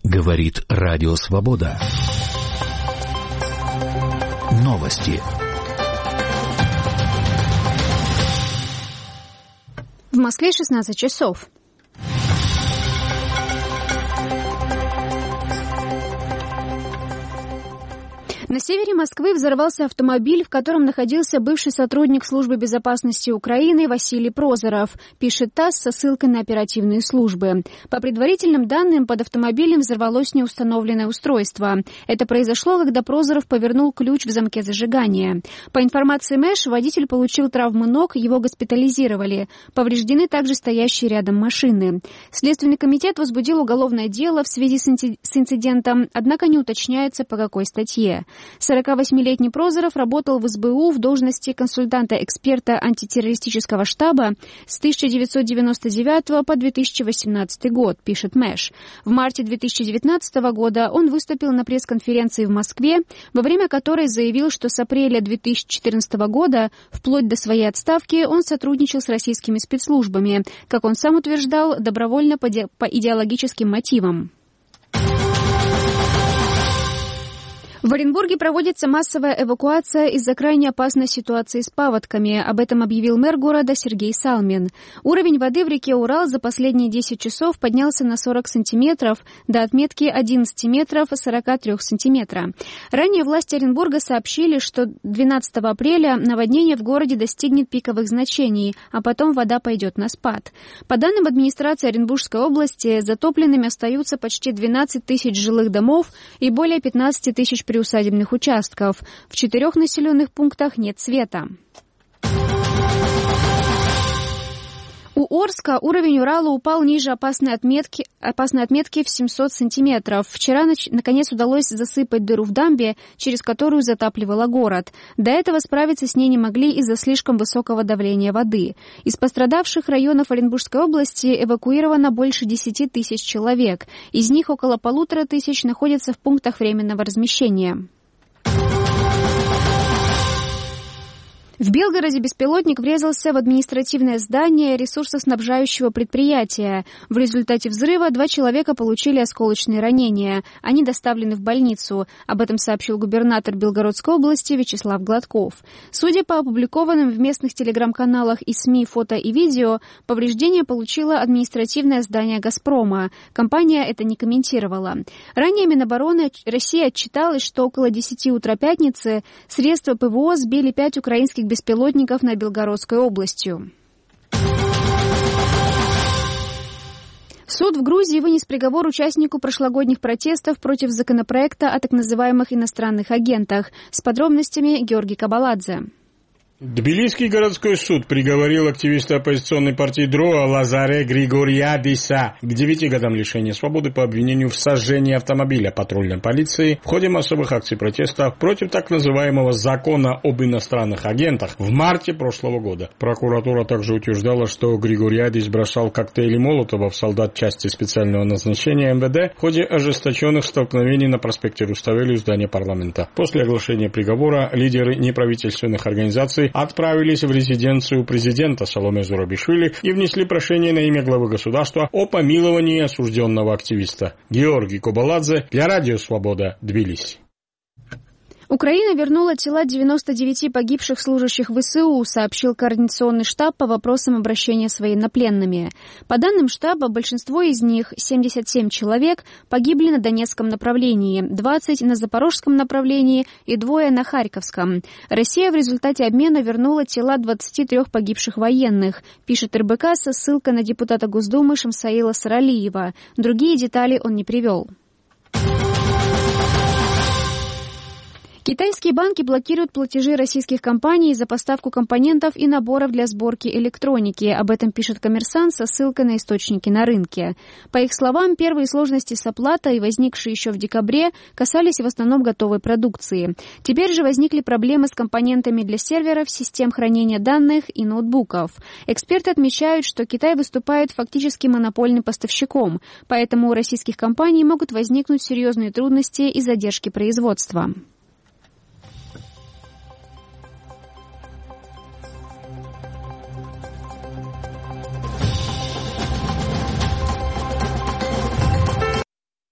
Говорит Радио Свобода. Новости. В Москве 16 часов. На севере Москвы взорвался автомобиль, в котором находился бывший сотрудник Службы безопасности Украины Василий Прозоров, пишет ТАСС со ссылкой на оперативные службы. По предварительным данным, под автомобилем взорвалось неустановленное устройство. Это произошло, когда Прозоров повернул ключ в замке зажигания. По информации МЭШ, водитель получил травмы ног, его госпитализировали. Повреждены также стоящие рядом машины. Следственный комитет возбудил уголовное дело в связи с инцидентом, однако не уточняется, по какой статье. 48-летний Прозоров работал в СБУ в должности консультанта-эксперта антитеррористического штаба с 1999 по 2018 год, пишет МЭШ. В марте 2019 года он выступил на пресс-конференции в Москве, во время которой заявил, что с апреля 2014 года, вплоть до своей отставки, он сотрудничал с российскими спецслужбами, как он сам утверждал, добровольно по идеологическим мотивам. В Оренбурге проводится массовая эвакуация из-за крайне опасной ситуации с паводками. Об этом объявил мэр города Сергей Салмин. Уровень воды в реке Урал за последние 10 часов поднялся на 40 сантиметров до отметки 11 метров 43 сантиметра. Ранее власти Оренбурга сообщили, что 12 апреля наводнение в городе достигнет пиковых значений, а потом вода пойдет на спад. По данным администрации Оренбургской области, затопленными остаются почти 12 тысяч жилых домов и более 15 тысяч приусадебных участков. В 4 населенных пунктах нет света. У Орска уровень Урала упал ниже опасной отметки в 700 сантиметров. Вчера, наконец, удалось засыпать дыру в дамбе, через которую затапливала город. До этого справиться с ней не могли из-за слишком высокого давления воды. Из пострадавших районов Оренбургской области эвакуировано больше 10 тысяч человек. Из них около 1500 находятся в пунктах временного размещения. В Белгороде беспилотник врезался в административное здание ресурсоснабжающего предприятия. В результате взрыва 2 человека получили осколочные ранения. Они доставлены в больницу. Об этом сообщил губернатор Белгородской области Вячеслав Гладков. Судя по опубликованным в местных телеграм-каналах и СМИ фото и видео, повреждение получило административное здание «Газпрома». Компания это не комментировала. Ранее Минобороны России отчиталось, что около 10 утра пятницы средства ПВО сбили 5 украинских беспилотников над Белгородской областью. Суд в Грузии вынес приговор участнику прошлогодних протестов против законопроекта о так называемых иностранных агентах. С подробностями Георгий Кабаладзе. Тбилисский городской суд приговорил активиста оппозиционной партии ДРОА Лазаре Григориадиса к 9 годам лишения свободы по обвинению в сожжении автомобиля патрульной полиции в ходе массовых акций протеста против так называемого закона об иностранных агентах в марте прошлого года. Прокуратура также утверждала, что Григориадис бросал коктейли Молотова в солдат части специального назначения МВД в ходе ожесточенных столкновений на проспекте Руставели у здания парламента. После оглашения приговора лидеры неправительственных организаций отправились в резиденцию президента Саломе Зурабишвили и внесли прошение на имя главы государства о помиловании осужденного активиста. Георгий Кабаладзе для Радио Свобода, Тбилиси. Украина вернула тела 99 погибших служащих ВСУ, сообщил Координационный штаб по вопросам обращения с военнопленными. По данным штаба, большинство из них, 77 человек, погибли на Донецком направлении, 20 на Запорожском направлении и 2 на Харьковском. Россия в результате обмена вернула тела 23 погибших военных, пишет РБК со ссылкой на депутата Госдумы Шамсаила Саралиева. Другие детали он не привел. Китайские банки блокируют платежи российских компаний за поставку компонентов и наборов для сборки электроники. Об этом пишет «Коммерсант» со ссылкой на источники на рынке. По их словам, первые сложности с оплатой, возникшие еще в декабре, касались в основном готовой продукции. Теперь же возникли проблемы с компонентами для серверов, систем хранения данных и ноутбуков. Эксперты отмечают, что Китай выступает фактически монопольным поставщиком, поэтому у российских компаний могут возникнуть серьезные трудности и задержки производства.